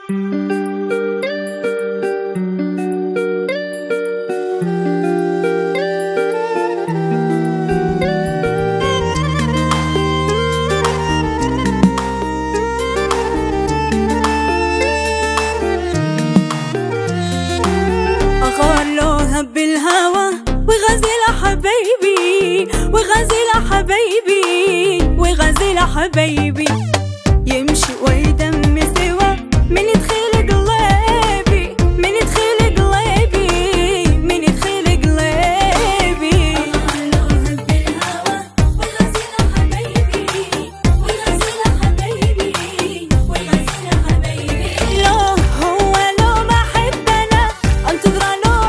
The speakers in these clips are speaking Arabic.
بالهوى وغزل حبيبي وغزل حبيبي وغزل حبيبي يمشي ويدم سوا من يدخل قلبي من يدخل قلبي من يدخل قلبي بالهوى وغزل حبيبي وغزل حبيبي وغزل حبيبي لو هو لو ما حبنا انتظر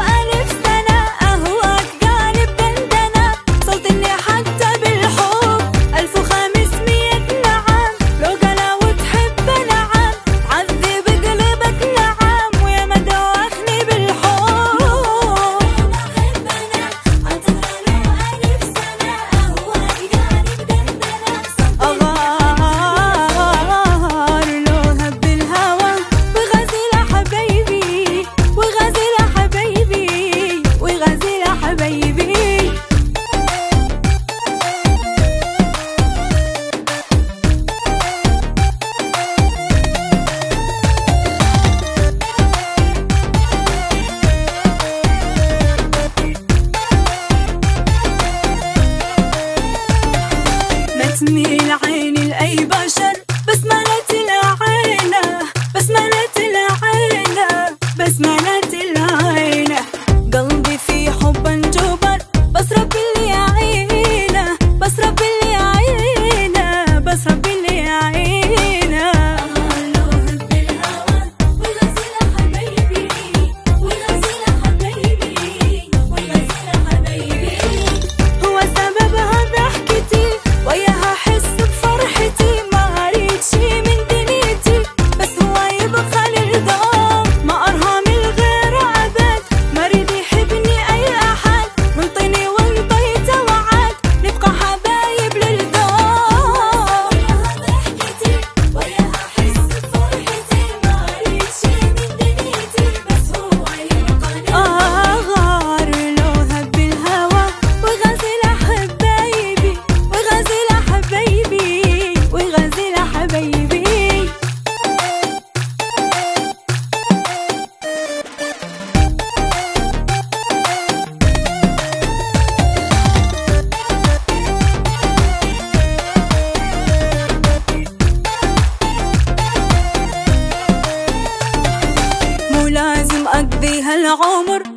تميل عيني لأي بشر بسملة العينة بسملة العينة بسملة العينة قلبي في حب انجبر بس رب اللي يعينه بس رب اللي يعينه بس رب اللي يعينه بالهوى وغزل حبيبي وغزل حبيبي وغزل حبيبي هو سببها ضحكتي وياها حس بفرحتي ما اريد شي من دنيتي بس هو يبقى للدوم ما ارهى من الغير ابد ما اريد يحبني اي احد منطيني وانطيته وعد نبقى حبايب للدوم ضحكتي وياها حس بفرحتي ما اريد شي من دنيتي بس هو يبقى غار لوها بالهوى وغزل حبايبي وغزل حبيبي وغزل حبيبي مو لازم اقضي هالعمر